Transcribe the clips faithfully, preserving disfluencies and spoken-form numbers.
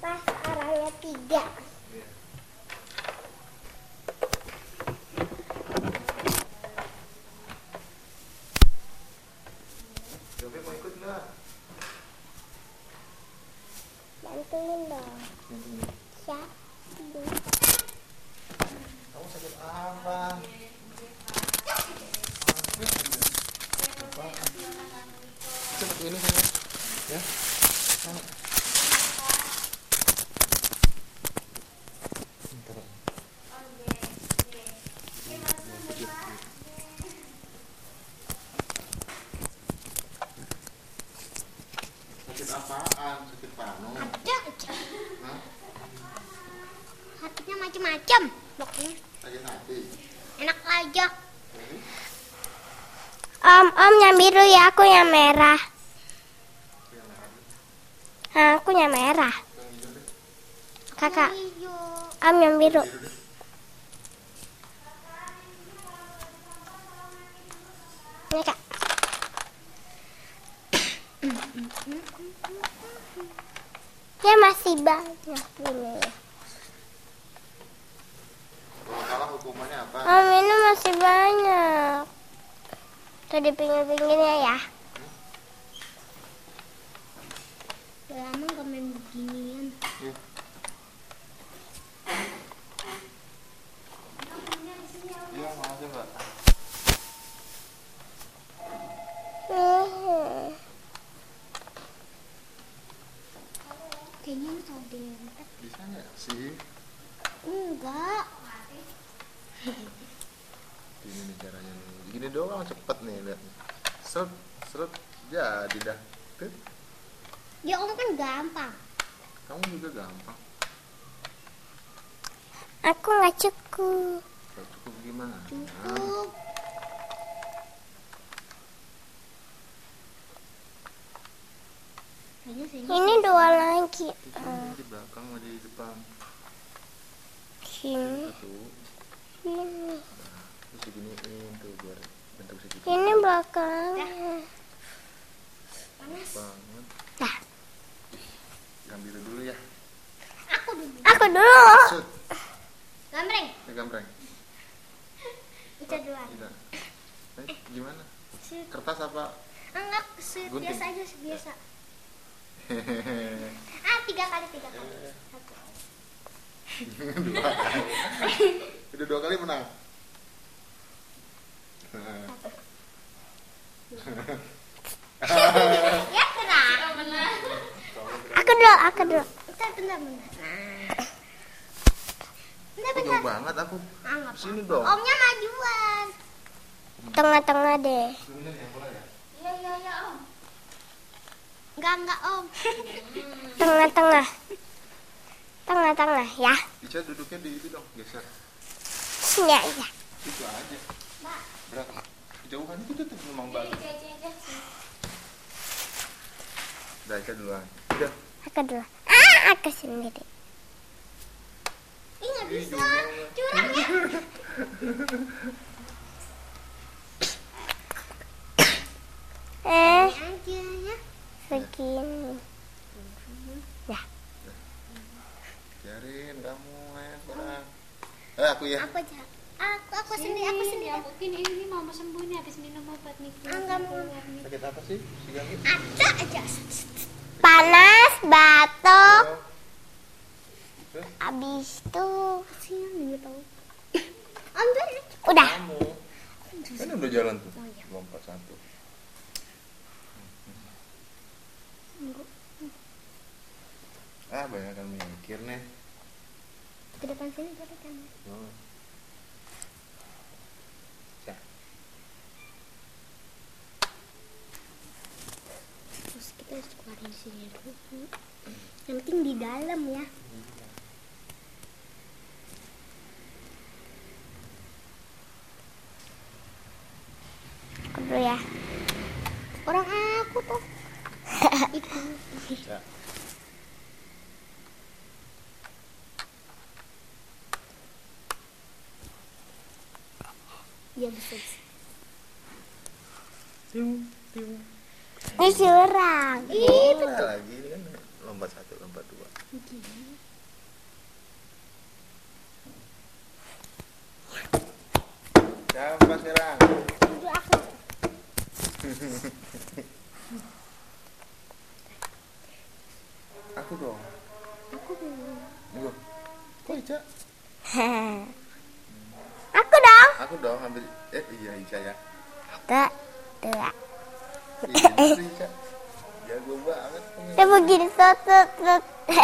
pas orangnya tiga. Jovi mau ikut nggak? Bantuin dong. Siap. Kamu sakit apa? Cepet ini kan ya? Sana. Bentar. Sakit apaan? Sakit panu? Ada aja. Hah? Hatinya macam-macam. Pokoknya Sakit hati? enak aja. Hmm? Om, om yang biru ya, aku yang merah. Yang mana? Nah, aku yang merah. Yang hijau deh. Kakak, om yang biru. Biru deh. Ini kak. Ya masih banyak ini. Kalau salah hukumannya apa? Om ini masih banyak. Tuh di pinggir-pinggirnya ya. Udah lama gak main beginian. Ya. Iya, makasih mbak. Hmm. Kayaknya ini kalau diangkat. Bisa nggak sih? Enggak. Ini nih caranya nih. Gini doang cepet nih lihat. Seret, seret, jadi dah. Tuh, Ya om kan gampang. kamu juga gampang. Aku nggak cukup. Gak cukup gimana? Cukup. Ini dua lagi. Di sini di belakang aja di depan. Sini. Satu. Sini. Terus diginiin tuh biar bentuk segitiga. Ini belakangnya. Panas banget. Dah. Ambil dulu ya. Aku dulu. Aku dulu. Sud. Gambreng. Ini gambreng. Kita duluan. Kita. Eh, gimana? Shoot. Kertas apa? Enggak, shoot. Gunting. Biasa aja, biasa. Ah, tiga kali, tiga kali. Satu. Dua kali. Udah dua kali menang. Ya, kena. Aku dulu, aku dulu. Bentar, bentar, bentar. Bentar, Kok bentar. jauh banget aku. Ah, nggak Sini apa-apa. dong. Omnya majuan. Tengah-tengah deh. Sini yang bola ya. Iya, iya, iya, Om. Enggak, enggak, Om. Tengah-tengah. Tengah-tengah ya. Ica duduknya di itu dong, geser. Sini aja. Itu aja. Berat. Jauhan itu tuh memang bagus. Udah, Ica duluan. Udah. Aku dulu. Ah, aku sendiri. Ih, nggak Ih, bisa. jauh banget. Curang ya. Eh, segini. Ya. Biarin kamu ayo sekarang. Eh aku ya. Aku aja. Aku, aku sendiri, aku sendiri. Ya mungkin ini mama sembuh nih habis minum obat nih. Ah, nggak mau. Sakit apa sih? Si Gami? Ada aja. Panas, batuk. Terus? Abis itu kasihan nggak tahu. Ambil. Udah. Kamu. Kan udah jalan tuh. Lompat satu. Ah, banyak kan mikir nih. Ke depan sini boleh kan? Oh. Ya. Terus kita harus keluarin sini dulu. Yang penting di dalam ya. Aku dulu ya. Orang aku tuh. Itu. Ya. Iya bisa. bisa. Tiung, tiung. Ini curang. Bola lagi ini kan lompat satu, lompat dua. Gini. Aku dong. Aku belum. Loh, kok Ica? Aku dong. Aku dong ambil. Eh iya Ica ya. Satu, dua. Iya Ica. Jago banget. Udah begini satu, satu.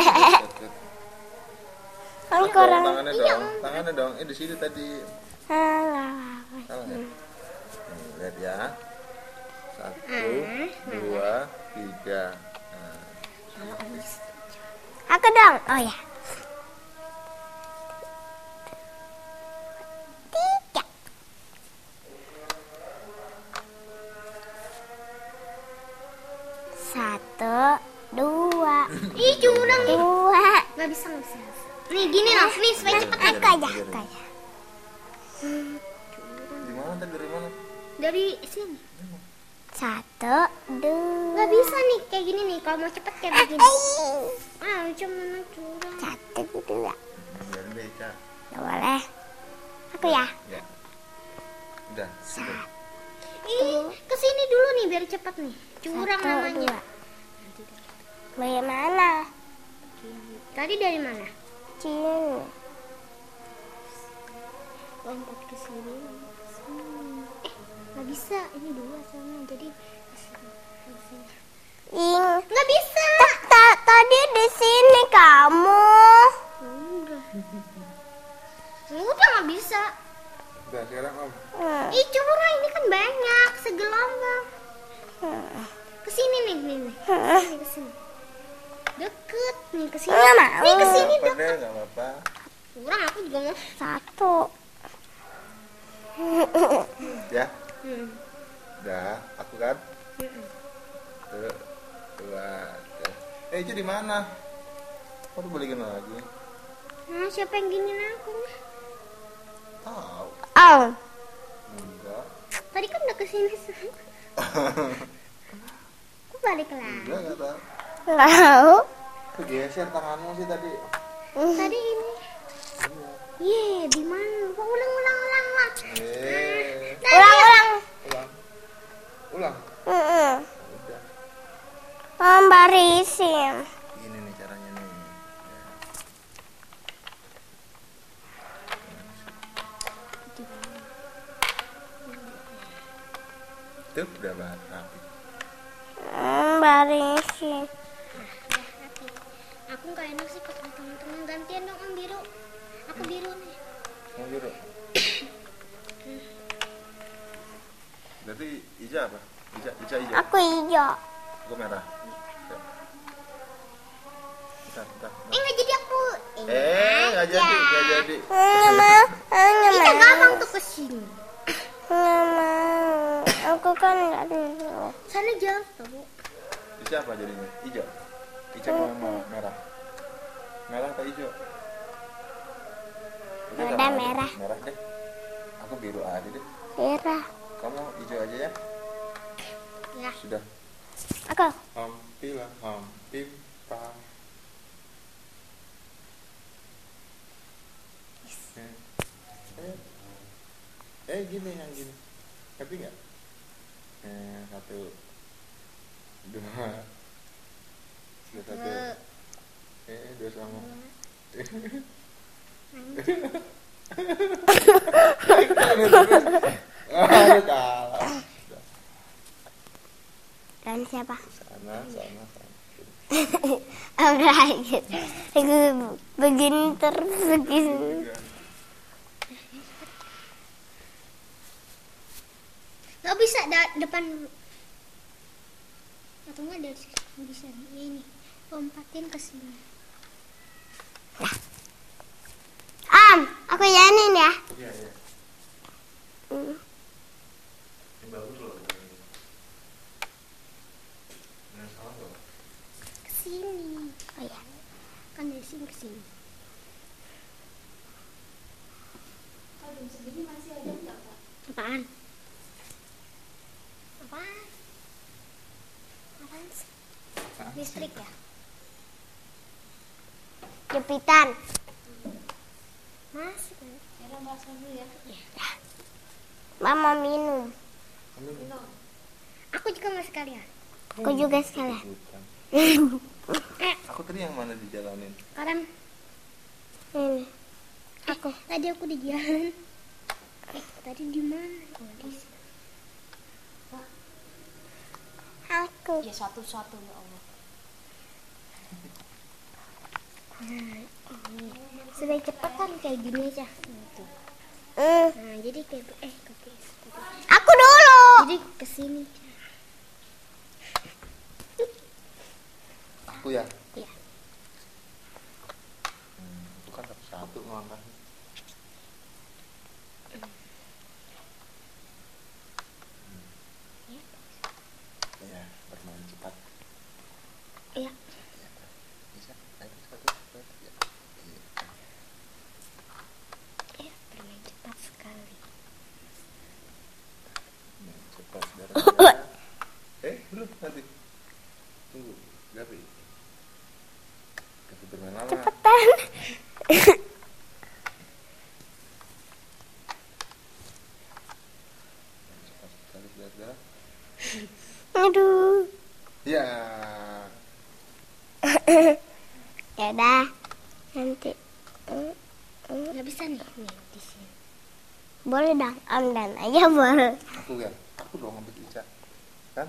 Kan Dong, kurang. tangannya dong, tangannya dong. Eh di sini tadi. Alah. Salah ya? Nih, lihat ya. Satu, dua, tiga. Nah, Aku dong. Oh ya. Tiga. Satu, dua. Ih, curang nih. Dua. Gak bisa, gak bisa. Nih, gini loh. Nih, supaya cepet. Aku aja, aku aja. di mana tadi dari mana? Dari sini. Satu, dua. Gak bisa nih, kayak gini nih. Kalau mau cepet kayak begini. Ah, cuma curang. Satu, dua. Biarin deh Ica. Gak boleh. Aku ya. Ya. Udah. Satu. Ih, kesini dulu nih biar cepet nih. Curang Satu, namanya. dua. Bagaimana? Tadi dari mana? Sini. Lompat ke sini. Eh, nggak bisa. Ini dua sama. Jadi Ing. Nggak bisa. Tadi di sini kamu. Udah. Udah nggak bisa. Udah sekarang Om. Ih, curang ini kan banyak segelombang. Kesini nih, nih, nih. Kesini, kesini. Deket nih kesini. Nggak mau. Nih kesini Apa deket. deh, nggak apa-apa. Kurang aku juga mau. Satu. Ya. Hmm. Udah, aku kan. Satu, dua, tiga. Eh Ica di mana? Kok dibalikin lagi? Nah, siapa yang giniin aku? Tahu. Oh. Enggak. Tadi kan udah kesini. Aku balik lagi. Enggak, enggak tahu. Nggak tahu. Kegeser tanganmu sih tadi. Tadi ini. Ye, di mana? Kok ulang, ulang, ulang, ulang. Eh, Ulang, ulang. ulang. Ulang. Heeh. Udah. Om barisin. Ini nih caranya nih. Ya. Tuh, udah banget rapi. Om barisin. Aku nggak enak sih ketemu teman-teman. Gantian dong Om biru. Aku biru nih. Mau biru. Berarti Ica apa? Ica, Ica hijau. Aku hijau. Aku merah. Ya. Bentar, bentar, bentar. Eh nggak jadi aku. Eh, nggak jadi, nggak jadi. Nggak mau. Nggak mau. Kita gampang tuh kesini. Nggak mau. Aku kan nggak dulu. Sana jauh tuh. Ica apa jadinya? Hijau. Ica mau mau merah. Merah atau hijau? Udah, Udah, sama aja. merah. Merah deh. Aku biru aja deh. Merah. Kamu hijau aja ya. Ya. Sudah. Aku. Hampila, hampimpa. Eh, eh, eh gini yang gini. Ngerti nggak? Eh, satu, dua, dua satu. Eh, dua sama. Ah, kalah. Dan siapa? Sana, sana, sana. Alright. Aku begini terus begini. Gak bisa da- depan atau enggak dari sini bisa ini lompatin ke sini. Nah. Am, aku yanin ya. Iya, iya. Hmm. Ini bagus loh. Nah, salah loh. Ke sini. Oh ya. Kan dari sini ke sini. Oh, jam segini masih ada nggak, Pak? Apaan? Apaan? Apaan sih? Listrik ya? Jepitan. Masuk. Era masuk dulu ya. Mama minum. Kamu Minum. Aku juga mau sekalian. Aku juga sekalian. ikutan. Eh, Aku tadi yang mana dijalanin? sekarang Ini. aku tadi aku di jalan. Eh, tadi di mana? Oh, di sini. Aku. Ya satu-satu ya Allah. Supaya cepat kan kayak gini aja. Gitu. Hmm. Nah, jadi kayak eh ke Aku dulu. Jadi ke sini. Aku ya. Iya. Hmm, itu kan satu-satu melangkahnya. Ya, bermain cepat. Iya. Bisa. Ayo satu, satu. Ya. Iya. Eh, bermain cepat sekali. Main cepat darah. Eh, belum nanti. Tunggu, Gapi. Gapi bermain lama. Cepetan. Cepat sekali darah. Aduh. Ya. Ya udah. Nanti. Hmm. Nggak bisa nih, nih di sini. Boleh dong. Om dan aja boleh. Aku ya. Aku dong ambil Ica. Kan?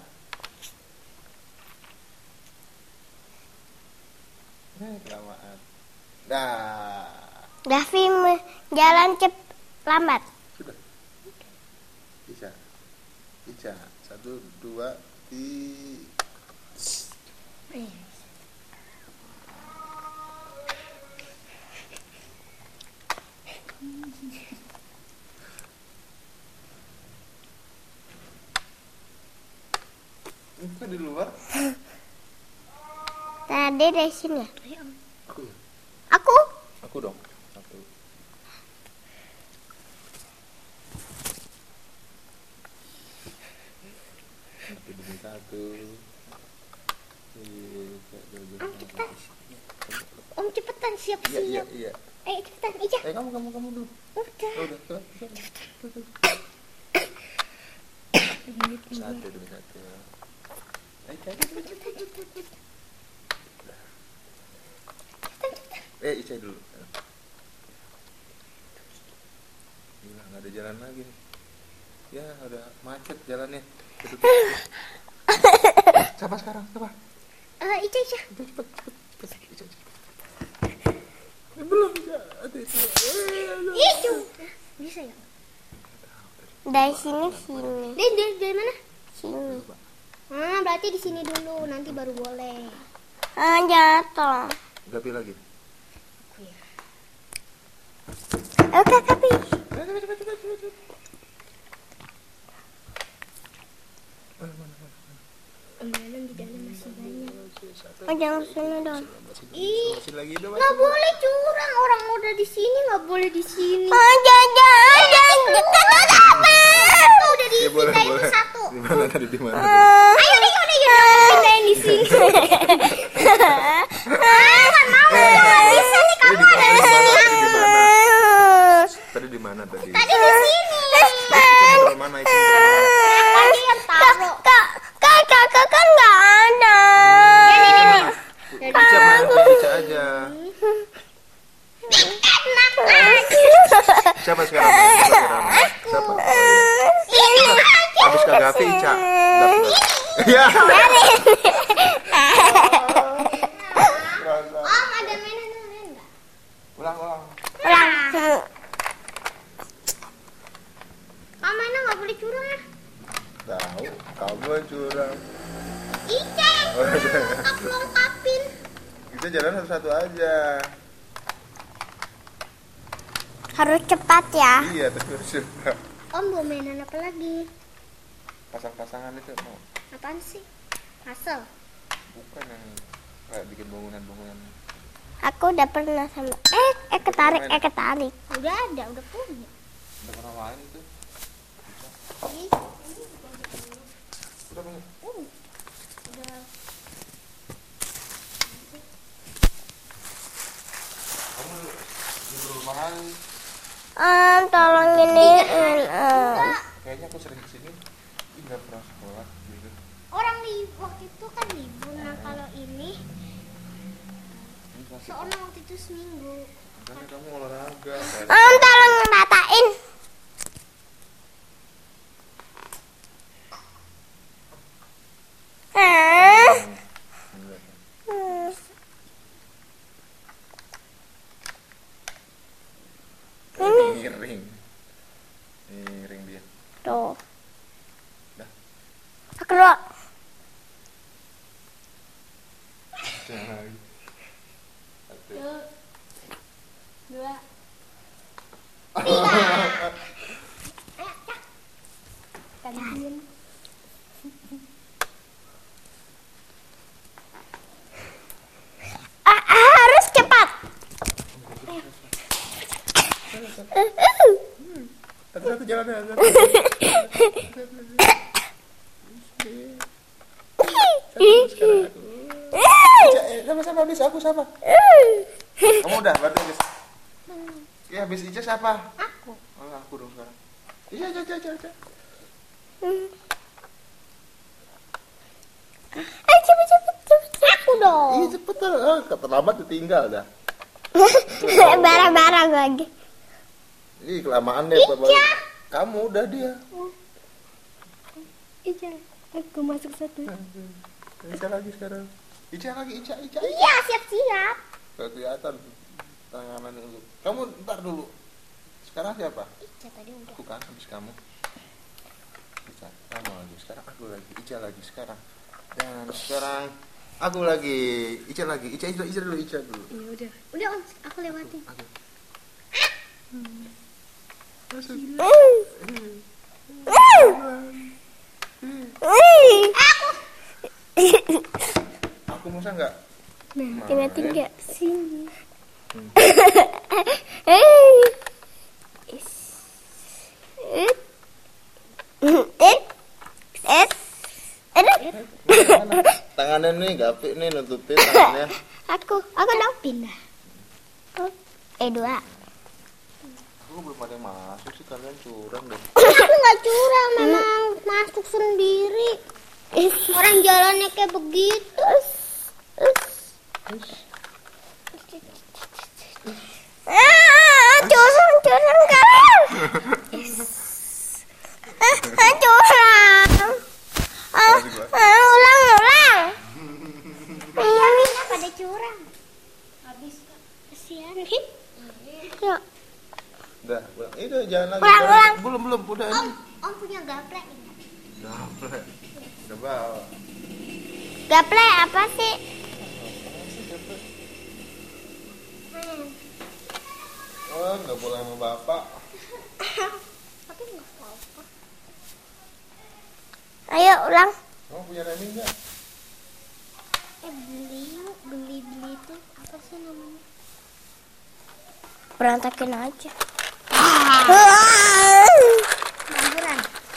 Eh, kelamaan. Dah. Davi me- jalan cep lambat. Sudah. Ica. Ica. Satu, dua, tiga. Eh, Itu di luar. Tadi dari sini. ayo, Om. Aku ya. Aku. Aku dong. Satu. Satu demi satu. Tiga, dua, dua, Om, cepetan. satu. Om cepetan, Iya, iya, siap-siap. iya. Eh, cepetan, Ija. Eh, kamu, kamu, kamu dulu. Udah. Oh, udah, cepat, cepat. Satu demi satu. Eh, Ica, Ica, Ica, Ica, Ica, Ica. Eh, Ica dulu. Gila, nggak ada jalan lagi nih. Ya, udah macet jalannya. Tutup. Siapa sekarang? Siapa? Eh, Ica, Ica. Cepet, cepet, cepet, cepet, Ica, Ica. Eh, belum, Ica. Aduh, Ica. Eh, aduh. Itu. Bisa ya? Dari sini sini. Dari, dari, dari mana? Sini. Ah, berarti di sini dulu, nanti baru boleh. Ah, jatuh. Gapi lagi. Aku ya. Oke, tapi. Eh, cepet, cepet, cepet, cepet, cepet. Eh, mana, mana, mana? Om Dalam di dalam masih banyak. Satu. Oh, jangan sini dong. Ih, Masih lagi, udah nggak masih. boleh curang, orang udah di sini nggak boleh di sini. Oh, jangan, jangan, jangan, apa? Satu udah Ya, boleh, dipindahin boleh. satu. Di mana tadi, di mana? Ayo deh, udah yuk, pindahin di sini. Ah, nggak mau, nggak bisa nih kamu Tadi ada di sini. Tadi di mana tadi? Tadi di sini. Di mana itu? Tadi yang taruh. Kak, kak, kakak kan nggak ada. Ya, nih, nih, nih. Ica main sama Ica aja. Enak aja. Siapa sekarang? Siapa sekarang? Siapa? Ini aja. Habis Kak Gavi, Ica. Gavi. Ya. Om, ada mainan lain nggak? Ulang, ulang. Ulang. Kamu mana nggak boleh curang ya? Tahu, kamu curang. Ica yang aku lengkapin. Kita jalan satu-satu aja. Harus cepat ya. Iya, tapi harus cepat. Om mau mainan apa lagi? Pasang-pasangan itu mau. Apaan sih? Puzzle. Bukan yang kayak bikin bangunan-bangunan. Aku udah pernah sama. Eh, eh ketarik, eh ketarik. Udah ada, udah punya. Udah pernah main itu? Ih, Udah punya? uh, udah. Kamu di perumahan. Ah, tolong ini. eh, Kayaknya aku sering kesini. Ih, nggak pernah sekolah gitu. orang libur waktu itu kan libur. Nah kalau ini Ini sakit. soalnya waktu itu seminggu. Makanya kamu olahraga. Om tolong ngeratain. Ah. Enggak. Hmm. Ini ring. Ini ring dia. Tuh. Dah. Aku dulu. Jangan. Satu. Satu, dua. Gantian. Ah, harus cepat. Satu-satu jalan ya. Satu. Sekarang aku. Ica, eh, sama-sama habis aku siapa? Kamu udah berarti habis. Ya habis Ica siapa? Aku. Oh, aku dong sekarang. Iya, Ica, Ica, Ica, Ica. Eh, cepet cepet cepet aku dong. Iya cepet lah, oh, terlambat ditinggal dah. Barang-barang lagi. Ih kelamaan deh. Ica. Kamu udah dia. Ica, aku masuk satu. Ica lagi sekarang. Ica lagi, Ica, Ica. Iya siap-siap. Gak kelihatan tanganan dulu. Kamu ntar dulu. Sekarang siapa? Ica tadi udah. Aku kan habis kamu. Ica, kamu lagi. Sekarang aku lagi. Ica lagi sekarang. Dan sekarang aku lagi. Ica lagi. Ica, Ica, Ica dulu. Ica dulu. Iya udah. Udah om, aku lewatin. Oke. Masuk. Aku masa enggak? Nah, tiga-tiga sini. Tangannya nih gapik nih nutupin tangannya. Aku, aku dong. Pindah. Eh dua. Aku belum ada yang masuk sih, kalian curang deh. Aku nggak curang, memang masuk sendiri. Orang jalannya kayak begitu. Ah, curang, curang kalian. Ah, ah, curang. Ah, ah, ulang, ulang. Iya, Mina pada curang. Habis Kesian. Yuk. Udah, ulang. Itu jangan lagi. Ulang, Jangan- ulang. Belum, belum, udah Om, ini. om punya gaplek. Gaplek. Udah bawa. Gaplek apa sih? Hmm. Oh, nggak boleh sama bapak. Tapi nggak apa-apa. Ayo ulang. Kamu punya remi nggak? Eh beli yuk, beli beli itu apa sih namanya? Berantakin aja. Lamburan.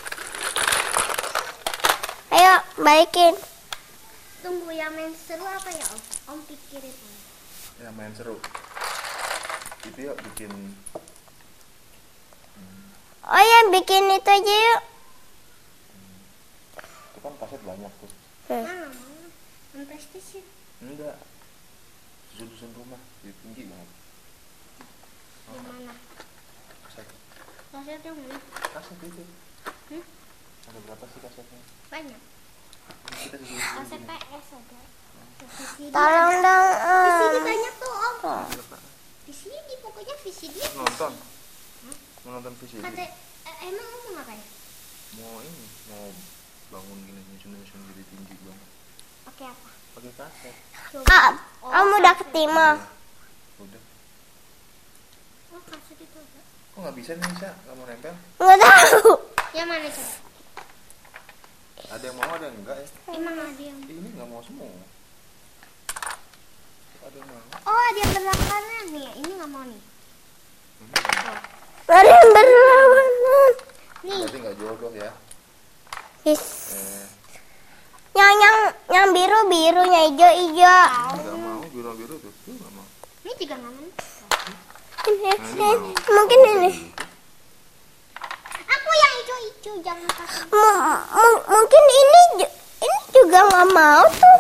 Ayo balikin. Tunggu yang main seru apa ya om? Om pikirin om. Ya main seru. Itu yuk bikin. Oh ya bikin itu aja yuk. Itu kan kaset banyak tuh. Hmm. Mana mau? Main PlayStation. Enggak. Susun-susun rumah, jadi tinggi banget. Di mana? Kaset. Kasetnya mana? Kaset itu. Hmm? Ada berapa sih kasetnya? Banyak. Kita susun. Kaset P S ada. V C D. Tolong dong. V C D Om. banyak tuh om. Oh. V C D pokoknya V C D. Nonton. Mau nonton V C D. Kata eh, emang om mau ngapain? Mau ini, mau bangun gini nyusun-nyusun jadi tinggi banget. Pakai apa? Pakai kaset. Ah, om udah ketemu. Udah. Oh kaset itu ada. Kok nggak bisa nih, Sa? Nggak mau nempel? Nggak tahu. Yang mana coba? Ada yang mau, ada yang enggak ya? Emang ada yang. Ini nggak mau semua. Ada yang mau. Oh ada yang berlawanan nih. Ini nggak mau nih. Ada yang berlawanan. Nih. Berarti nggak jodoh ya? Yes. Eh, Yang yang yang biru birunya hijau hijau. nggak mau biru-biru tuh, tuh nggak mau. Ini juga nggak mau. Ini, ini, mungkin ini. Aku yang hijau-hijau jangan kasih. M- m- mungkin ini ju- ini juga nggak mau tuh.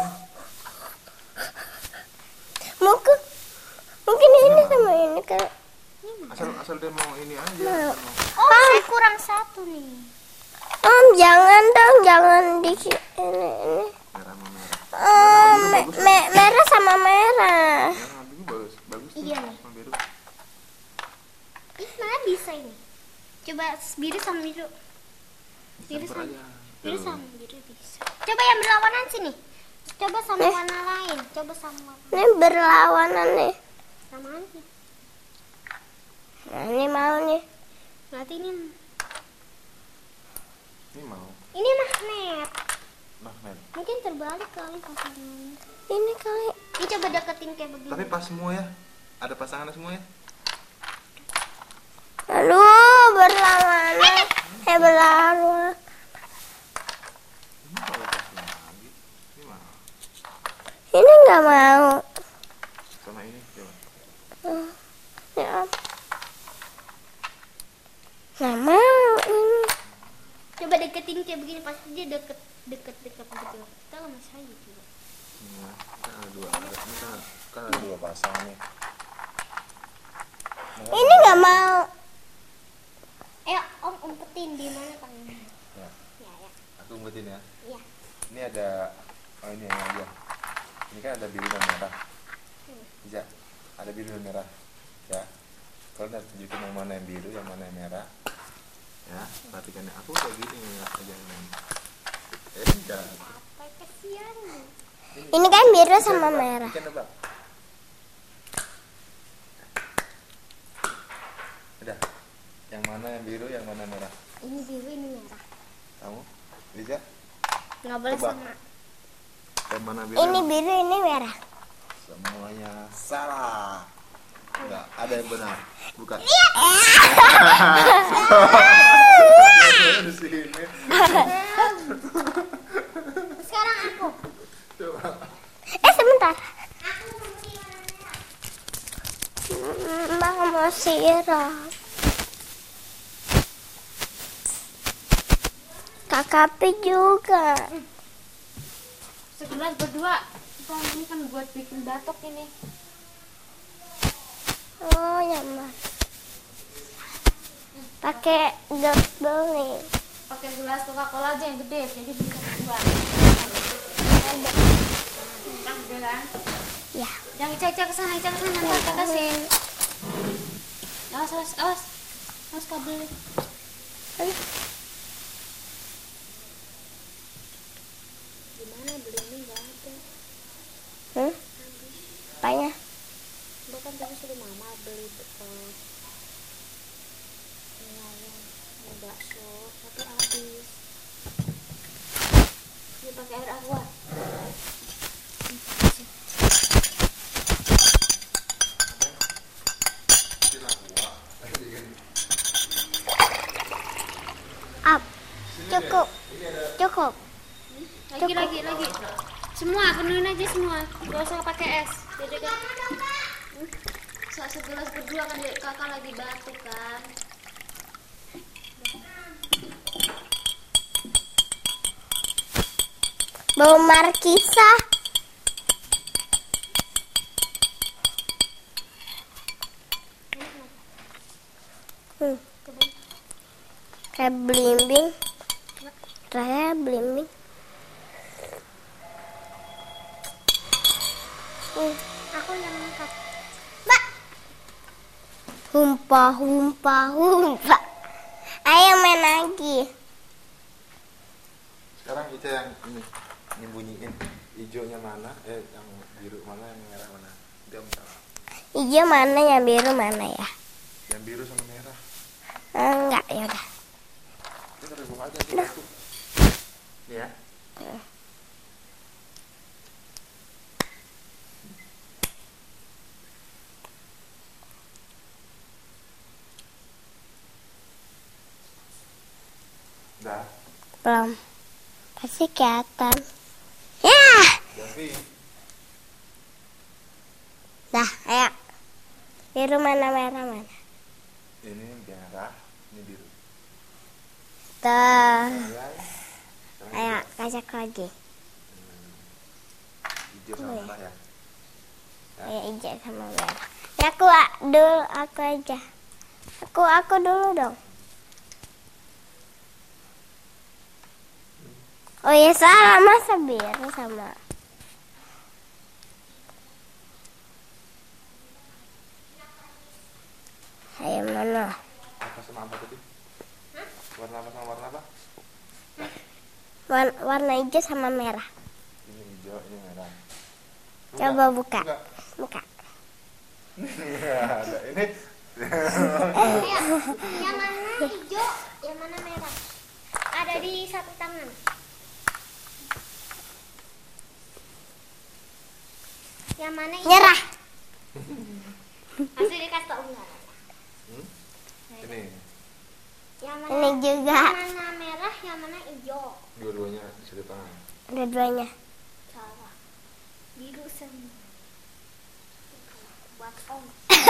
Mungkin mungkin ini sama ini kan. Asal asal dia mau ini aja. Mau. Mau. Oh, saya kurang satu nih. Om jangan dong, jangan di ini ini. Merah sama merah. Om me- me- merah sama merah. Merah sama biru bagus, bagus tuh. Iya nih. Sama biru. Ih, mana bisa ini? Coba biru sama biru. Biru Campur sama aja. biru Tuh. sama biru bisa. Coba yang berlawanan sini. Coba sama Eh. warna lain. Coba sama Ini berlawanan nih. sama ini. Nah, ini mau nih. Berarti ini Ini mau ini magnet. magnet. Mungkin terbalik kali pasangan. Ini kali. Ini coba deketin kayak begini. Tapi pas semua ya. Ada pasangannya semua ya. Aduh, berlawanan. Eh, berlawanan. Ini kalau pas lagi. Ini mau. Ini nggak mau. Sama ini coba. Ya. Nggak mau ini. Coba deketin kayak begini pasti dia deket deket deket gitu. Kita nggak masih aja coba. Nah, kan ada dua, ada, ini kan, kan ada dua pasang nih. Ini nggak mau. Ayo om umpetin di mana tangannya? Ya, Ya ya aku umpetin ya. ya. Ini ada, oh ini yang aja. Ini kan ada biru dan merah. Bisa, ada biru dan merah. Ya, kalau udah tunjukin yang mana yang biru, yang mana yang merah. Ya, perhatikan ya. Aku kayak gini nggak aja main. Eh, enggak. Apa kesian? Ini kan biru sama merah. Ikan nebak. Udah. Yang mana yang biru, yang mana merah? Ini biru ini merah. Kamu, Liza? Nggak boleh Coba. sama. Yang mana biru? Ini biru, ini merah. Semuanya salah. Enggak, ada yang benar. Bukan. Di sini. Sekarang aku. Coba. Eh, sebentar. Aku mau pilih warna merah. Hmm, Mbak mau siram. Kakak Pi juga. Segelas berdua. Bang, ini kan buat bikin batok ini. Oh, nyaman. Pakai double nih. Pakai gelas Coca-Cola aja yang gede, jadi bisa berdua. Kan gede kan? Ya. Jangan cek-cek ke sana, cek ke sana, nanti kita kasih. Awas, awas, awas. Awas kabel. Gimana beli ini nggak ada. Hmm? Apanya? Bahkan tadi suruh mama beli uh, ayam, bakso, tapi habis. Ini pakai air aqua. Up. Cukup. Cukup. Lagi, lagi, lagi. Semua, penuhin aja semua. Gak usah pakai es. Jadi kan. Saat segelas berdua kan dia- kakak lagi batuk kan. Bau markisa. Hmm. Kayak belimbing. Kayak belimbing. Hmm. Aku yang angkat. Mbak. Humpa, humpa, humpa. Ayo main lagi. Sekarang kita yang ini nyembunyiin hijaunya mana, eh yang biru mana, yang merah mana. Dia salah. Hijau mana, yang biru mana ya? Yang biru sama merah. Enggak, ya udah. Kita rebus aja kita tuh. Nih ya. Dah. Belum. Pasti kelihatan. Ya. Jadi Dah, ayo. Biru mana, merah mana? ini merah, ini biru. Tuh. Ya. Ayo, kacak lagi. Nah, Hijau sama merah ya. Ya, hijau sama merah. Ya, aku ah, dulu aku aja. Aku aku dulu dong. Oh ya salah, masa biru sama. Ayo mana? Apa sama apa tadi? Warna apa sama warna apa? Warna, warna hijau sama merah. Ini hijau, ini merah. Coba buka. Buka. Buka. Ada ini. Ayo, yang mana hijau, yang mana merah? Ada di satu tangan. Yang mana hijau? Nyerah. Masih dikasih tau enggak? Hmm? Ini. Yang mana? Ini juga. Yang mana merah, yang mana hijau? Dua-duanya di satu tangan. Dua-duanya. Salah. Biru semua. Buat om.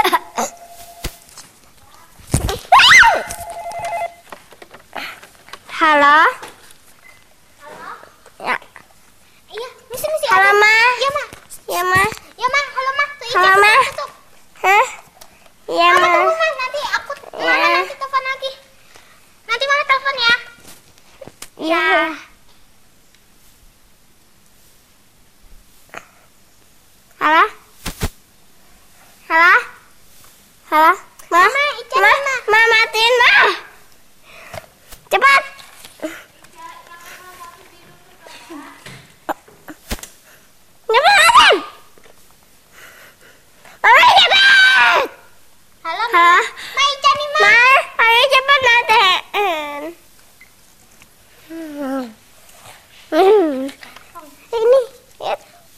Halo. Halo? Ya. Iya, misi misi. Halo, Ma. Iya, Ma. Ya, Ma. Ya, Ma. Halo, Ma. Tuh, Halo, hijau, Ma. tutup. Hah? Ya, Mama Ma. tunggu, Ma. Nanti aku Ya. Mama nanti telepon lagi. Nanti Mama telepon ya. Ya. Halo? Halo? Halo? Ma? Mama, Ica, Ma? Ma. Ma, matiin, Ma. Cepat. Cepat, matiin. Mama, cepat. Halo, Ma. Halo? Ma, Ica nih, Ma. Ma, ayo cepat matiin. Hmm. Hmm. Ini. Ya.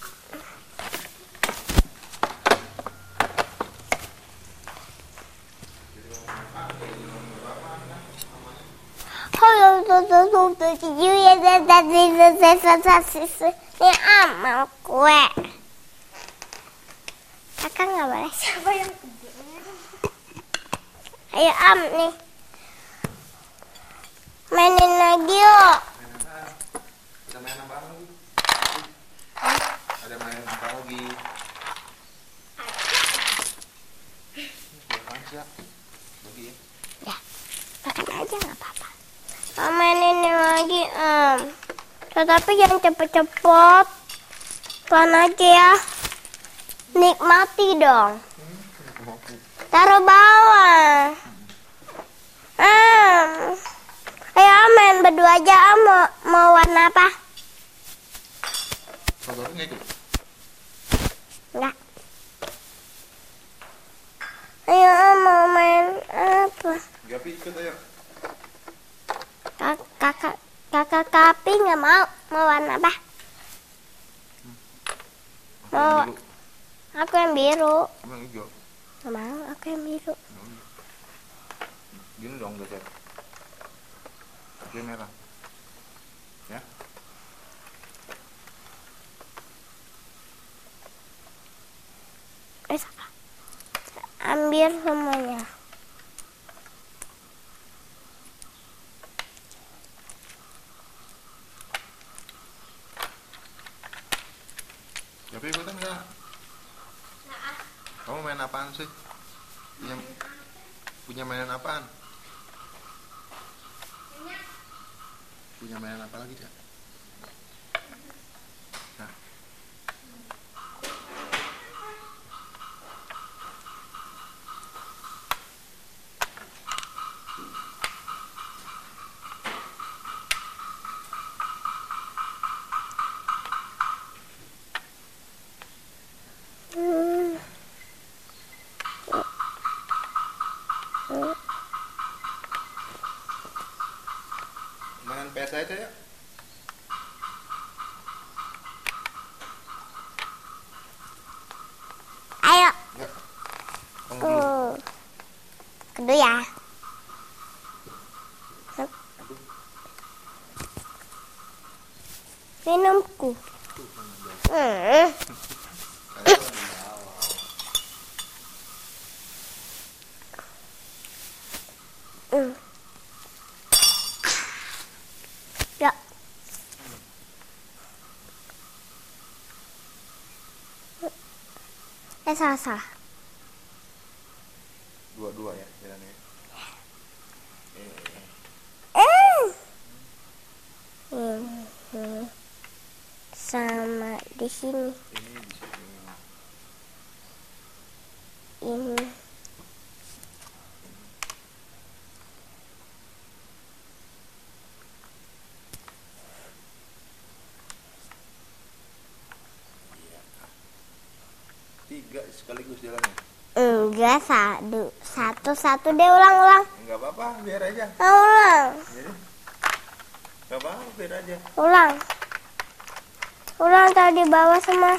Halo, tuh tuh tuh tuh tujuh ya tadi sensasi ini amal kue. Kakak nggak boleh. Siapa yang gede? Ayo am nih. Mainin lagi yuk. Ada main apa lagi? Ada main apa lagi? Apaan sih, Ak? Bagi ya. Ya, makan aja nggak apa-apa. Om mainin lagi om. Tetapi jangan cepet-cepet. Pelan aja ya. Nikmati dong. Taruh bawah. Am. Ayo om main berdua aja om. Mau, mau warna apa? Kalau nggak ikut? Enggak. Ayo om mau main apa? Gapi ikut ayo. Kak- Kakak kakak Kapi nggak mau. Mau warna apa? Aku yang Mau. biru. Aku yang biru. Aku yang hijau. Nggak mau. Aku yang biru. Gini dong geser. Oke merah. Ya. Eh, salah. Ambil semuanya. Gapi ikutan nggak? Kamu main apaan sih? Punya, punya mainan apaan? Punya mainan apa lagi, Cak? Nah. Hmm. Main P S aja ya. Ayo. Enggak. Kamu dulu. Uh. Kedua ya. Minumku. Hmm. Saya lagi galau. Hmm. Ya. salah salah. Dua-dua ya jalannya. Eh. Hmm. Sama di sini. Ini di sini. Ini. Tiga sekaligus jalannya. Enggak, satu satu satu deh, ulang-ulang. Enggak apa-apa, biar aja. Ulang. Jadi, enggak apa-apa, biar aja. Ulang. Ulang taruh di bawah semua.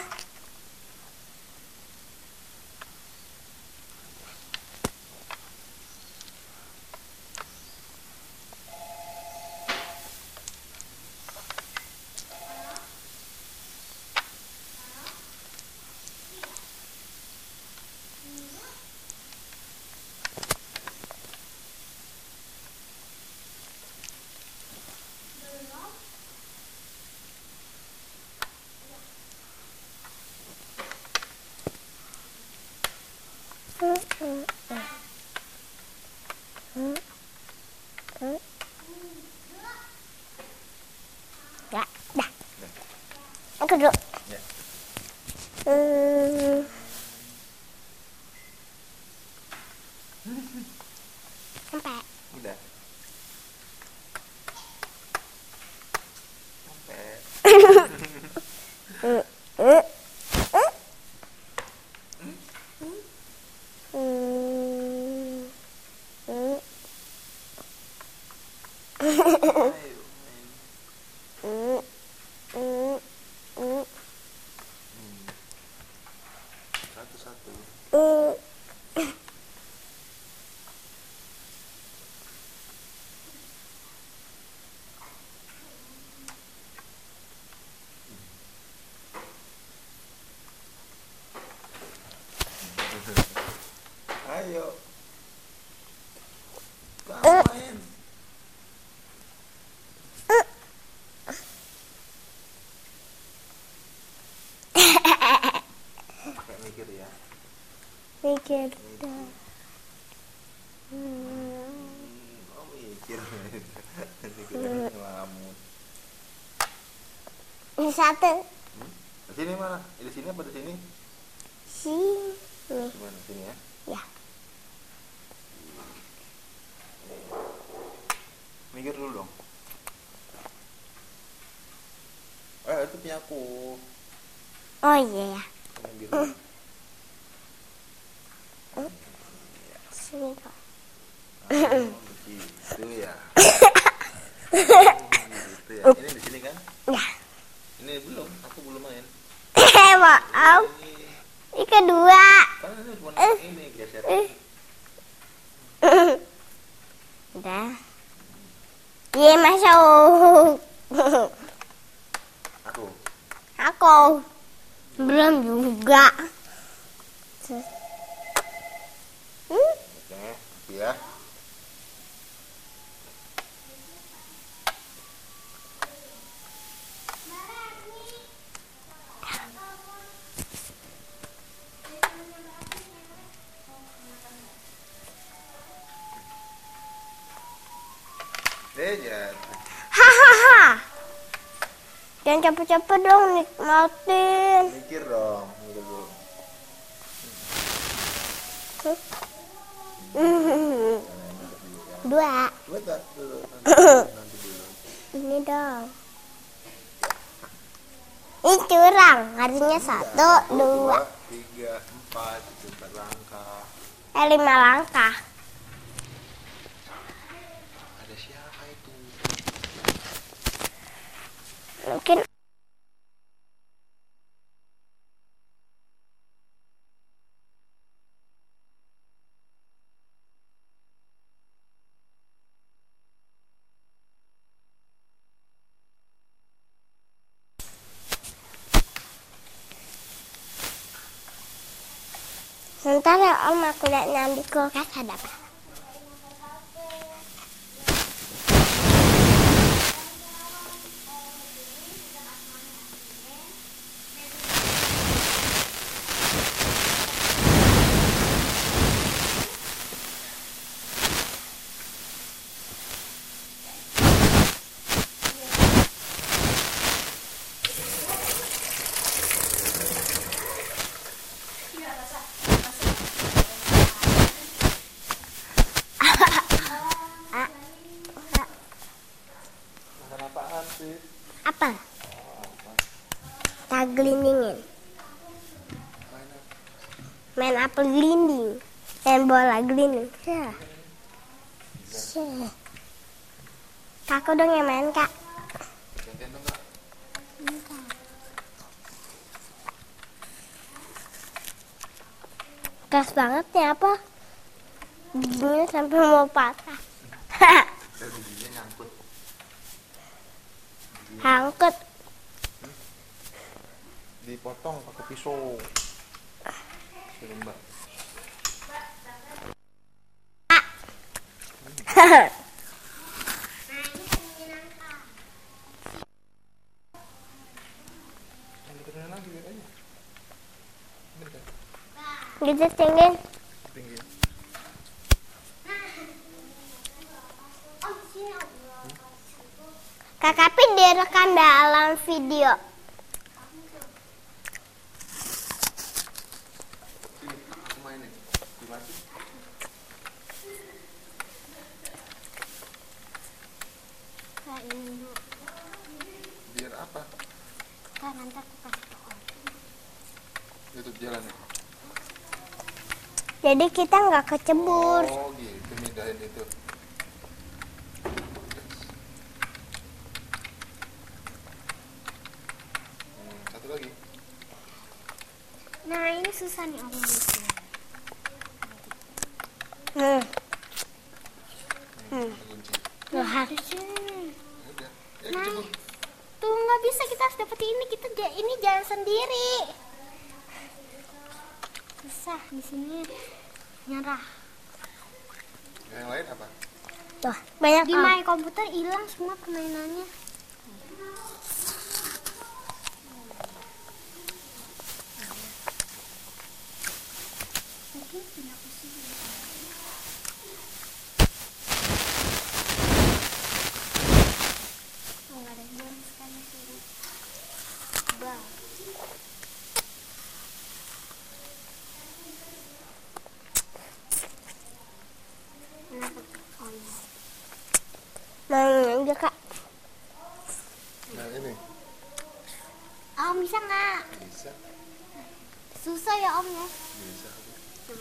Ya, dah. Aku dulu. Ya. Hmm. Sampai. Udah. Sampai. Hmm. Hmm. Hmm. Ayo, main. Hmm. Hmm. Hmm. Hmm. Satu-satu. Hmm. Ayo. Kamu main. Kayak mikir ya. Mikir. Hmm. Hmm, oh mikir. Mikir ngelamun. Ini satu. Hmm? Di sini mana? Di sini apa di sini? Sini. Gimana sini ya? Ya. Mikir dulu dong. Eh, itu punya aku. Oh iya ya. Mikir dulu. Sini kok. Oh, begitu ya. Oh, gitu ya. Ini di sini kan? Ya. Ini belum, aku belum main. Maaf. Ini Ini kedua. kan ini cuma ini geser. Udah. Iya masuk. Aku. Aku. Belum juga. Hmm? Oke, ya. Dejat. Hahaha. Jangan cepet-cepet dong nikmatin. Mikir dong, mikir dulu. Dua. Bentar dulu, nanti, nanti dulu. Ini dong. Ini curang. Harusnya satu, dua, tiga, empat, itu empat langkah. eh lima langkah. Ada siapa itu? Mungkin sebentar ya Om, aku lihat nyambi kulkas ada apa. gelinding. Main bola gelinding. Ya. Kakak dong yang main, Kak. Gantian dong, Kak. Keras banget ya apa? Giginya sampai mau patah. Dan giginya nyangkut. Hangkut. Dipotong pakai pisau. Suruh Mbak. Yang lagi biar aja. Bener kan? Gitu tinggi. Tinggi. Kakak Pi direkam dalam video. Aku mainin. Dimati. Kayak ini dulu. Biar apa? Kan nanti aku kasih tau. Tutup jalannya. Jadi kita nggak kecebur. Oh gitu, mindahin itu. Hmm, satu lagi. Nah ini susah nih aku bikin. Hmm. Hmm. Kunci. Nah, Di sini. Udah. Ya, Nah, kecebur. tuh nggak bisa, kita harus dapet ini, kita ja- ini jalan sendiri. Susah di sini, nyerah. Yang lain apa? tuh banyak Di om. main komputer hilang semua permainannya. Mungkin pindah ke sini. Oh, nggak ada jam sekali sini. Bah. Kenapa? Oh iya. Main aja Kak. Nah ini Om bisa nggak? bisa, Susah ya Om ya. bisa. Coba.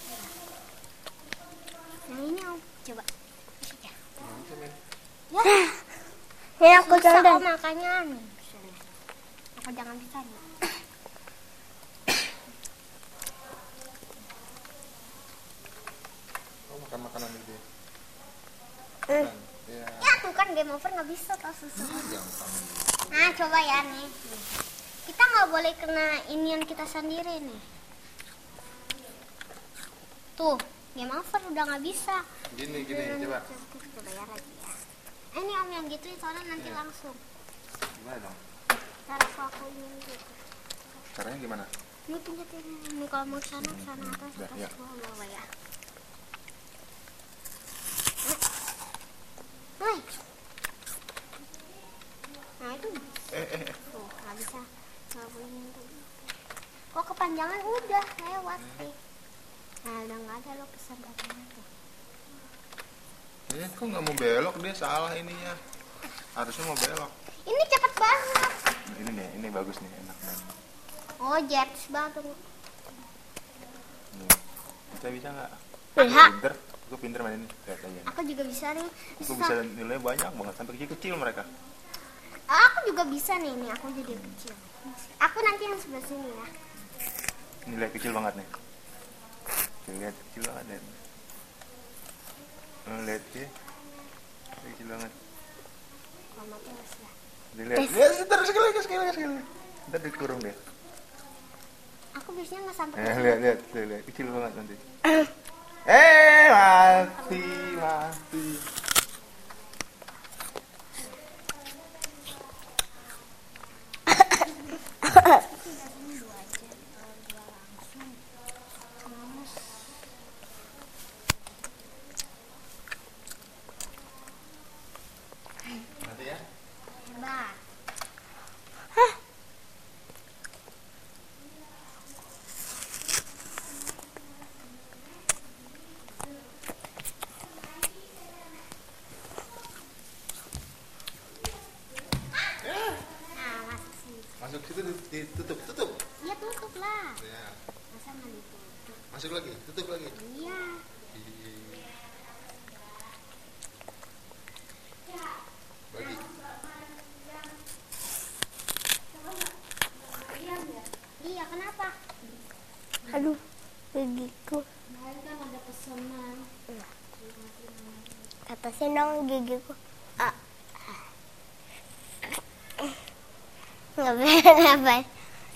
Yang ini Om, coba. Bisa ya? Nah, bisa men. Ya. Ini aku Susah contoh. Om makanya nih. Bisa nih. Aku jangan bisa nih. Oh makan makanan itu. Hmm. Makan. Ya. Ya tuh kan game over nggak bisa tau susah. Gampang. Nah coba ya nih. Kita nggak boleh kena inian kita sendiri nih. Tuh game over udah nggak bisa. Gini gini coba. Coba ya lagi ya. Eh, ini Om yang gitu soalnya nanti Iya. langsung. Gimana dong? Cara aku ini gitu. Caranya gimana? Ini pinjat ini. Ini kalau mau ke sana ke sana atas Udah, atas ya. bawah bawah ya. Woi. Nah itu Eh eh eh. tuh nggak bisa nggak boleh tuh. Kok kepanjangan udah lewat nih. Nah udah nggak ada lo pesan katanya tuh. Eh kok nggak mau belok, dia salah ininya. Harusnya mau belok. Ini cepet banget. Nah, ini nih, ini bagus nih, enak nih. Oh jets banget. Nih. Bisa bisa nggak? Bisa. Pinter, aku pinter main ini. Lihat aja. Aku juga bisa nih. Aku Bisa. bisa nilai banyak banget sampai kecil-kecil mereka. Aku juga bisa nih. Nih aku jadi kecil. Aku nanti yang sebelah sini ya. Nilai kecil banget nih. Tuh, lihat kecil banget nih. Oh, lihat ya. Kecil banget. Kalau mati nggak sih ya. Dilihat. Lihat, sebentar sekali lagi, sekali lagi, sekali lagi. Ntar dikurung deh. Aku biasanya nggak sampai. Eh, ke lihat, lihat, tuh, lihat, kecil banget nanti. Eh, mati, mati. Nanti ya. Hebat. Nah, masuk sini. Masuk situ ditutup, tutup. Ya tutup lah. Ya. Masa nggak ditutup? Masuk lagi. Iya. Bagi. Iya, kenapa? Aduh, gigiku. Kemarin kan ada pesanan. Atasin dong gigiku. Ah. Nggak bisa nafas.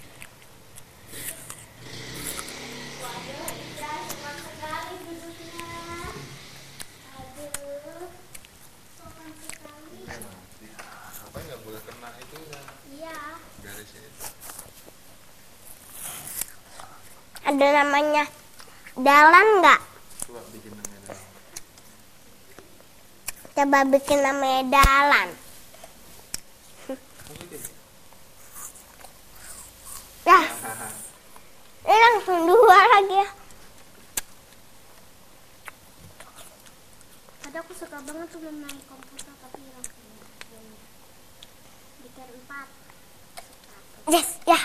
Apa nggak boleh kena itu ya? Iya. Garisnya itu. Ada namanya dalan nggak? Coba bikin namanya. Coba bikin namanya dalan. Ya, ini langsung dua lagi ya. Kadang aku suka banget tuh main komputer tapi langsung bikin empat. Yes, ya.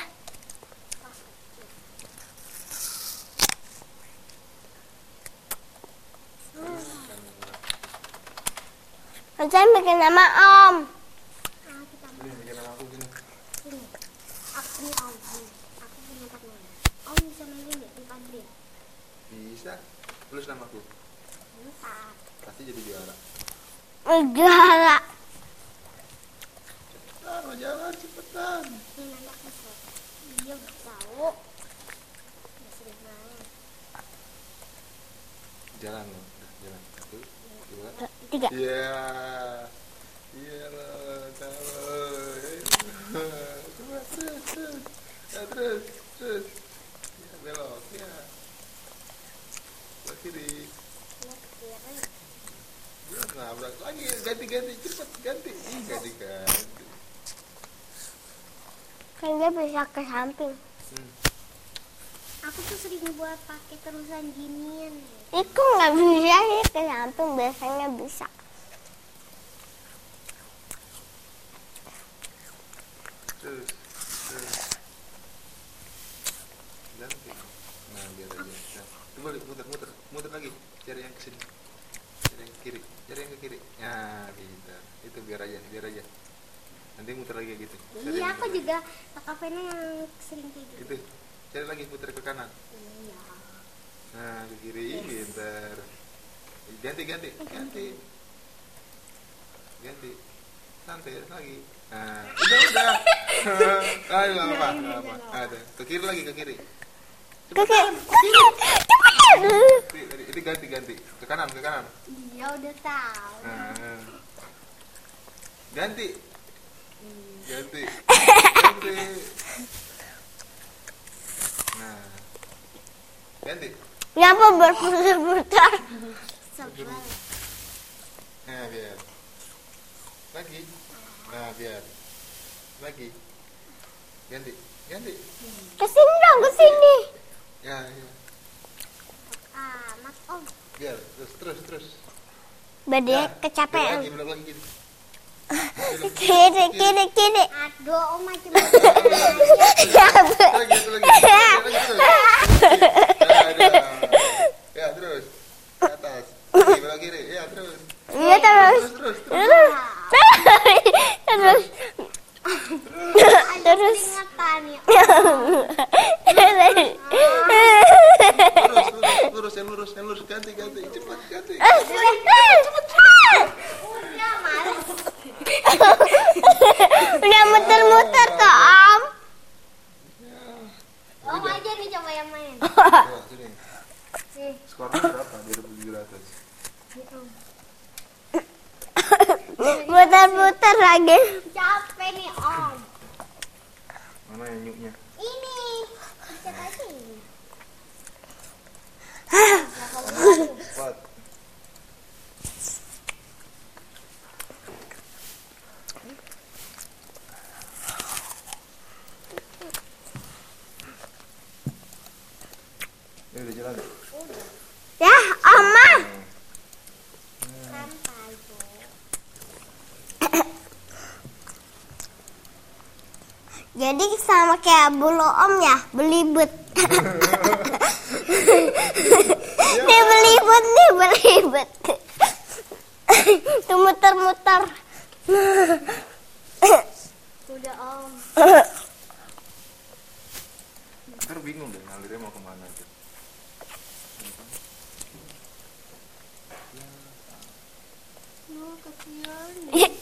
Saya bikin nama Om. Ah, kita Ini bikin nama aku gini. ini. Aku ini Om. Aku punya empat nama. Om bisa main ini empat dia. Bisa. Tulis namaku. Empat. Pasti jadi juara. Juara. Cepetan, mau jalan cepetan. Ini nanti aku tahu. Dia udah tahu. Udah sering main. Jalan loh. Udah jalan. Satu, dua, Tiga. iya. Iya loh, tahu. Coba terus, terus. Ya, terus, terus. Ya, belok, ya. Belok kiri. Lihat kiri. Ya, nabrak lagi, ganti, ganti, cepet, ganti. Ih, ganti, ganti. Kan dia bisa ke samping. Hmm. Aku tuh sering buat pakai terusan ginian. Itu nggak bisa sih ke samping, biasanya bisa. Terus, terus. Ganti. Nah, biar aja. Nah, coba lihat, muter, muter, muter lagi. Cari yang ke sini. Cari yang ke kiri. Cari yang ke kiri. Nah, bisa. Itu biar aja, biar aja. Nanti muter lagi gitu. Cari Iya, yang aku muter. juga kakak Vena yang sering kayak gitu. Gitu. Cari lagi, putar ke kanan. Iya. Nah, ke kiri, pintar. Ganti, ganti, ganti. Ganti. Santai lagi. Nah, udah, udah. Ayo, nggak apa, nggak apa. Ada. Ke kiri lagi, ke kiri. Oke, cepetan. Itu, itu ganti, ganti. Ke kanan, ke kanan. Iya, udah tahu. Nah. Ganti. Ganti. Ganti. Nah. Ganti. Kenapa berputar-putar? Sebel. Nah, biar. Lagi. Nah, biar. Lagi. Ganti. Ganti. Kesini dong, kesini. Ya, ya. Amat Om. Biar. Terus, terus, terus. Biar dia Ya, kecapean. belok lagi, belok lagi gitu. Kiri, kiri, kiri. Aduh, Om macam Lagi, itu lagi. Lagi, terus. Ya, ada. Ya, terus. Ke atas. Lagi, belok kiri. Ya, terus. Iya terus. Terus, terus, terus. Terus. Terus. Terus. Ingatan ya. Lurus, lurus, lurus, yang lurus, yang lurus. Ganti, ganti. Cepat, ganti. Udah malas. Udah muter-muter tuh, Om. Om aja nih coba yang main. Coba, sini. Nih, Skornya berapa? dua ribu tujuh ratus. nih Om. Muter-muter lagi. Capek nih Om. Mana yang nyuknya? Ini. Bisa kasih. Cepat. Ini udah jalan. Ya, Oma. Sampai Bu. Jadi sama kayak bulu Om ya, belibet. kasihan.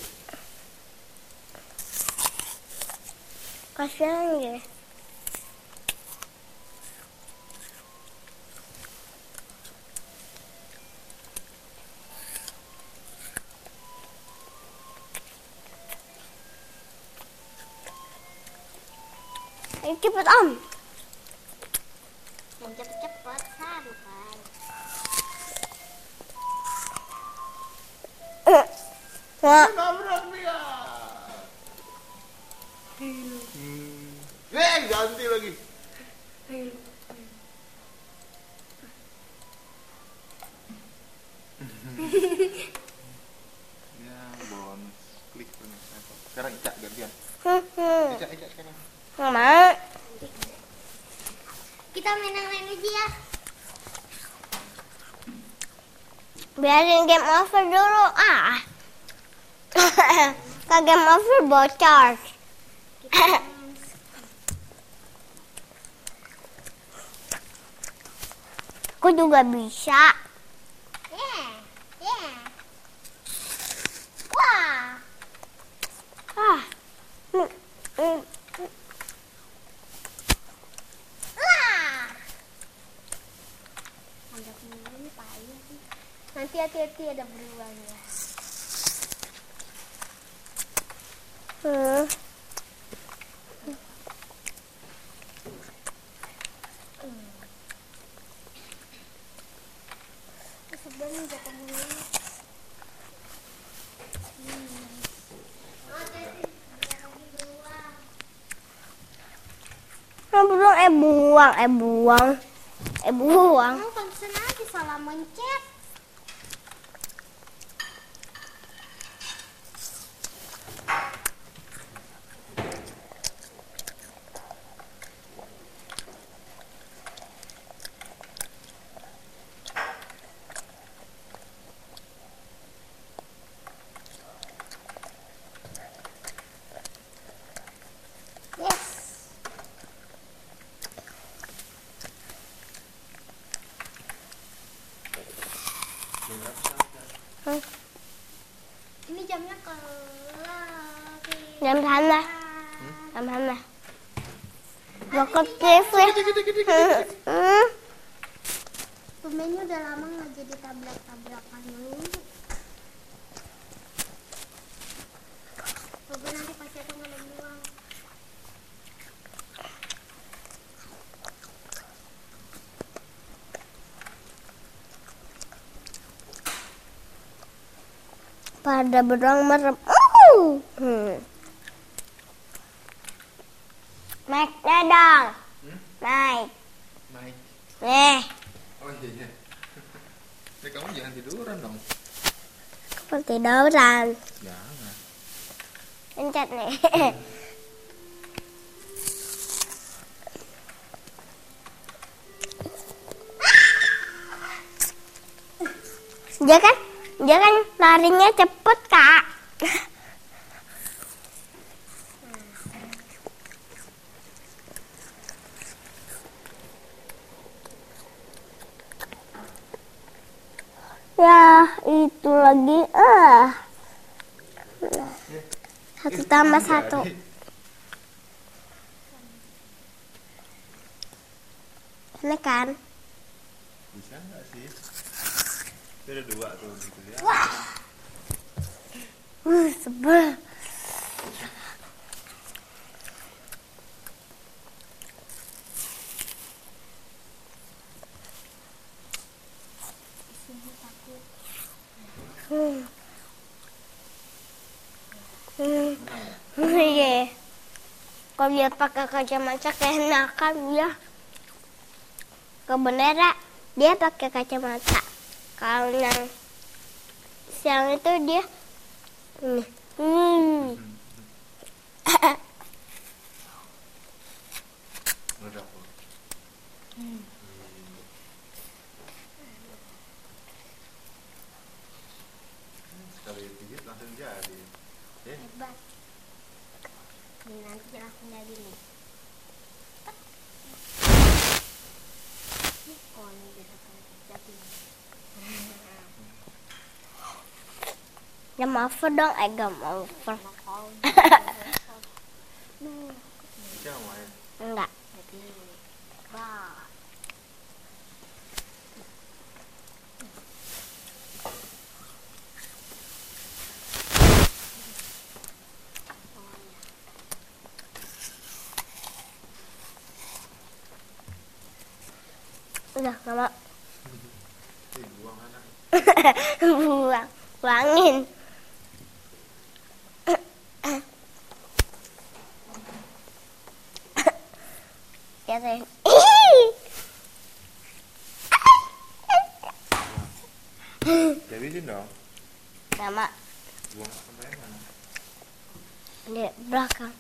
Kasihan ya. Ayo cepet Om. Yang cepet-cepet santai. Wah, Nabrak dia. Hmm. Eh, ganti lagi. Ya, bonus. Klik ternyata. Sekarang Ica gantian. Ica, Ica sekarang. nggak mau. Kita main yang lain aja ya. Biarin game over dulu ah. Ke game over bocor. Aku juga bisa. Yeah, yeah. Wah. Ah. Hmm, hmm. Wah. Ada ini payah sih. Nanti hati-hati ada beruangnya. Hmm. Sebenarnya jatuh dulu. Nah, belum eh buang, eh buang, eh buang. Kamu konsen aja salah mencet. Yes. Ini jamnya kelar. Jam sana, jam sana. Rocket T V. Hmm. Pemainnya udah lama nggak jadi tabrak-tabrakan dulu. Coba nanti pasti aku nggak ada buang. Pada beruang merem. Uh. Hmm. Naik dong. Hmm? Naik. Naik. Nih. Oh iya iya. Ya, kamu jangan tiduran dong. Seperti tiduran. Jangan. Pencet nih. Dia kan, dia kan larinya cepet kak. Ya itu lagi ah. Satu tambah satu. Ini kan. Bisa nggak sih? Itu ada dua tuh gitu ya. Uh, sebel. Hmm. Hmm. Iya. Kalau dia pakai kacamata keenakan dia. Kebenaran dia pakai kacamata. Kalau yang siang itu dia ini. Hmm. Meledak loh. Sekali pijit langsung jadi. Ya. Hebat. Ini nanti aku jadi nih. Oh ini bisa jadi. Game over dong, eh game over. Ica mau main. Enggak. Udah, mama. Ih, buang anak. Buang, buangin. Ya, sayang. Habisin dong. Sama Buang sampai mana? di belakang.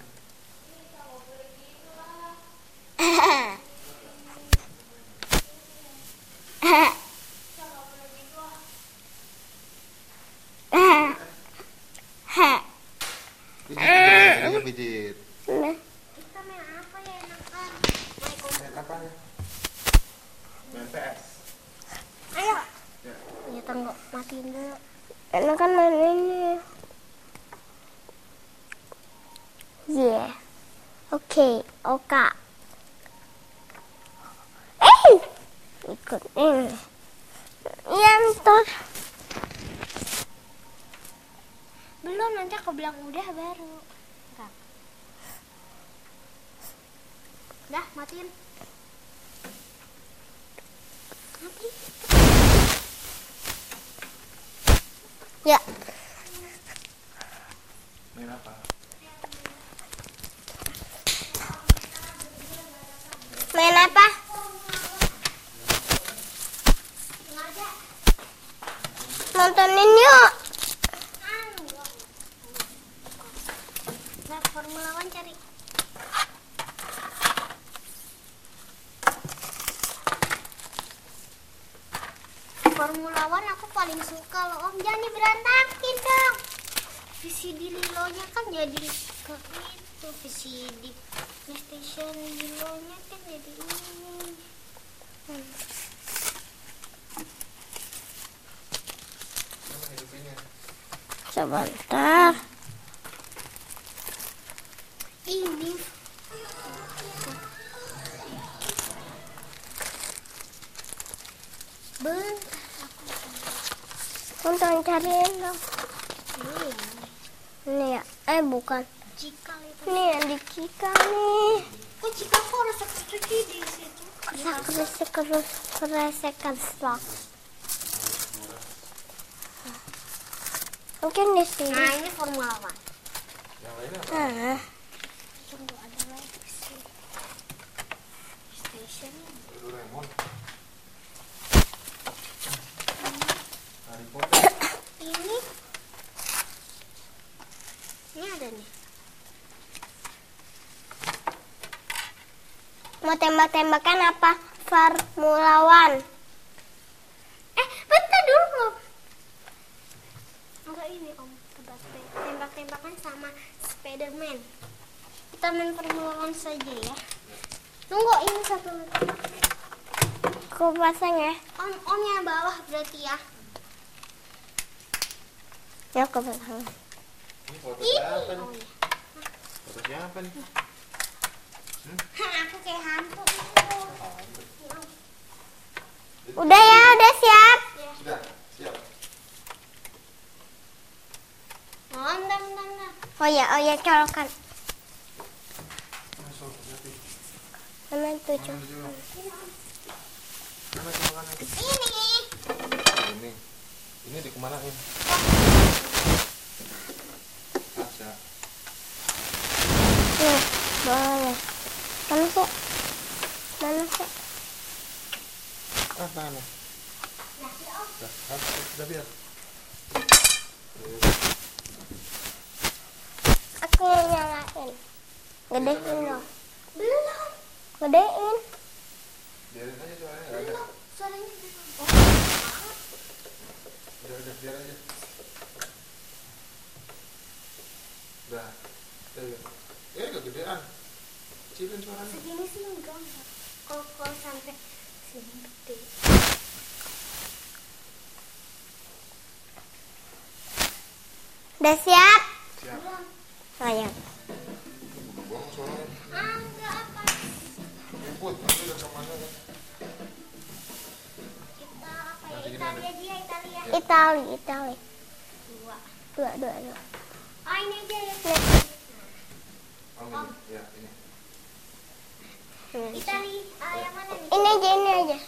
Pijit, pijit. Nah, Kita main apa ya enakan? Main apa ya? Main P S. Ayo. Ya. Ya tunggu, matiin dulu. enak kan main ini. Yeah. Oke, oka. Eh, ikut ini. Iya, ntar. Belum, nanti aku bilang udah baru. Enggak. Dah, matiin. Mati. Ya, Main apa? main apa? Nontonin yuk. Nah, Formula One cari. Formula One aku paling suka loh Om. Jangan diberantakin dong. V C D Lilonya kan jadi ke itu. V C D PlayStation Lilonya kan jadi ini. Hmm. Mana hidupinnya? Sebentar. Ini bentar aku Nonton cariin dong. ini Ini ya, eh bukan. cikal itu. Ini yang di Cika nih. Kok cikal kok rasa kecil di situ? Kresek kerus kresekan slok. Mungkin di sini. Nah ini Formula One. Yang lainnya apa? Nah, Tunggu ada lagi sih. Station. Doraemon. Harry Potter. Ini. Ini ada nih. mau tembak-tembakan apa? Formula One. Eh, bentar dulu. Enggak ini Om, tebak tembak-tembakan sama Spiderman. Kita main Formula One saja ya. Tunggu ini satu lagi. Aku pasang ya. Om, Om yang bawah berarti ya. Ya aku pasang. Ini foto Ini. siapa Oh, nih? iya. Foto siapa nih? Hah, aku kayak hantu. Udah ya, udah siap. Sudah, siap. Oh, entar, entar, entar. Oh ya, oh ya, colokan. Masuk, hati. Mana tujuh? Mana dulu? Mana kemana? Ini. Ini. Ini di kemana ini? Asya. Nih, boleh. Mana sih? Mana sih? Ah, mana? Dah, habis, sudah biar. Aku yang nyalain. Gedein dong. Belum. Gedein. Biarin aja suaranya, nggak ada. Suaranya belum. Oh, Udah, udah, biar aja. Udah. Udah, udah. Eh, kegedean. Kecilin suaranya. segini sih enggak. enggak. Kalau kalau sampai sini gede. Udah siap? Siap. Ayo. Buang soalnya. Ah, enggak apa. Input, nanti udah kemana kan? Kita apa ya? Nanti gini Italia dia, Italia. Itali, Itali. Dua. Dua, dua, dua. Oh, ini aja ya. Oh, ini. Ya, ini. Hmm. Itali. Ah, yang mana nih? Ini aja, ini aja.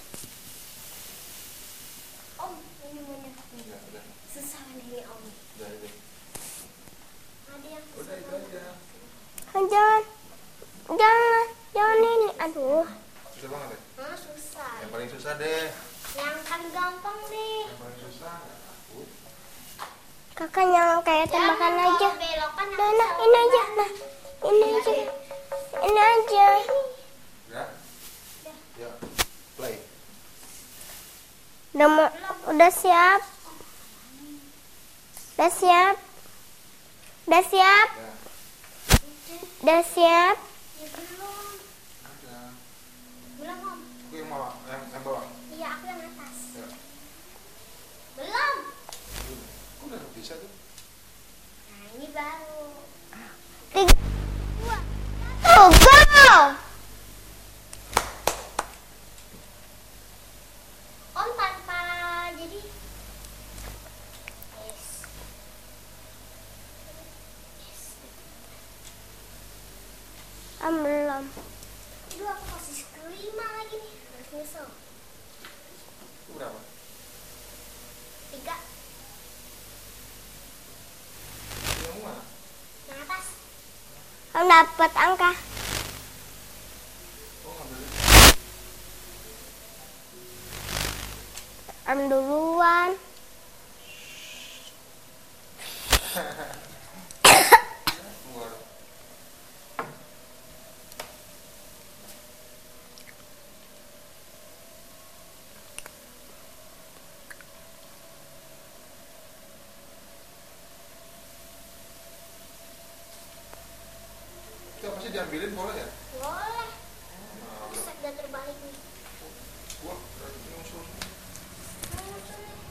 Om, ini mana? Ya, udah. Susah nih ini Om. Udah, udah. Ada yang Udah, itu aja. Oh, jangan. Jangan. Jangan ini. Aduh. Susah banget ya? Ah, susah. Yang paling susah deh. Yang paling gampang nih. Yang paling susah. nggak takut. Kakak yang kayak tembakan Jangan aja. kalau belokan Nah, aku nah, salah ini aja. belokan. Nah, ini aja. Ini aja. Ya? Ya. Play. Udah, mau, udah siap? Udah siap? Udah siap? Ya. Udah siap? Ya belum. Udah. Belum Om. Aku yang bawah, yang, yang bawah. Iya, aku yang atas. Ya. Belum. Aku udah nggak bisa tuh. Nah, ini baru. Tiga, dua, satu, go! Om tanpa jadi. Yes. Yes. Ah, belum. Aduh, aku kasih kelima lagi nih. Harus nyesel. Itu berapa? Tiga. Yang mana? Yang atas. Kamu dapat angka. Oh, ngambilnya. Am duluan. Keluar. Itu apa sih diambilin boleh ya? Boleh. Nah, udah. Buset, udah terbalik nih. Gua berarti nyusul. Muncul nih.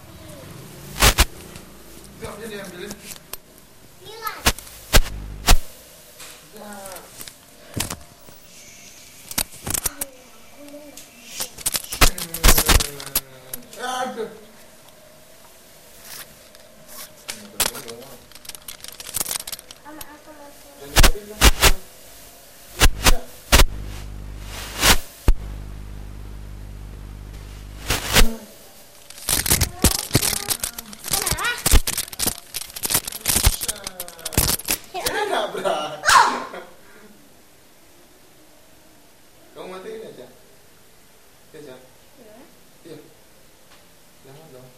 Itu apa sih diambilin? Hilang. Ya. Hmm. Aduh. Sama aku masuk. Yang diambil dong. Ya. Kenapa? Ini nabrak. Kamu matiin aja. Ya, Jan. Iya. Jangan dong.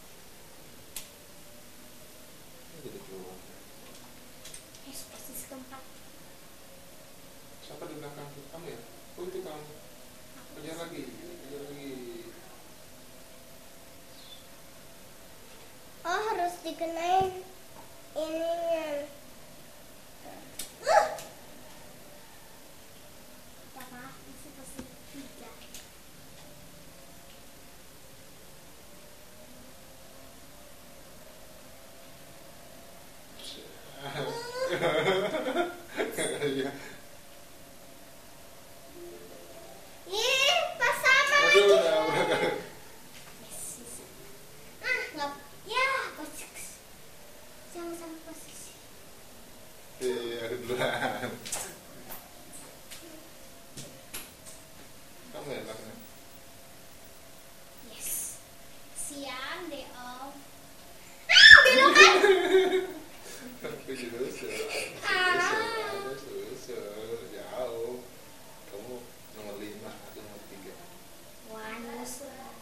Ini jadi keluar. Yes, persis keempat. Siapa di belakang? Kamu ya? Oh, itu kamu. Kejar lagi. Kejar lagi. Oh, harus dikenain ininya. Apa? Masih posisi tiga. Iya. Ih, pas sama Aduh, lagi. udah, udah. Yes, bisa. Ah, nggak. Ya, posisi. Jangan sampai posisi. Iya, ada duluan. Kamu ya belakangnya? Yes. Siang deh Om. Ah, belokan. Aku juga susul. Ah. Susul, susul, jauh. Kamu nomor lima, aku nomor tiga. Wah, nyusul.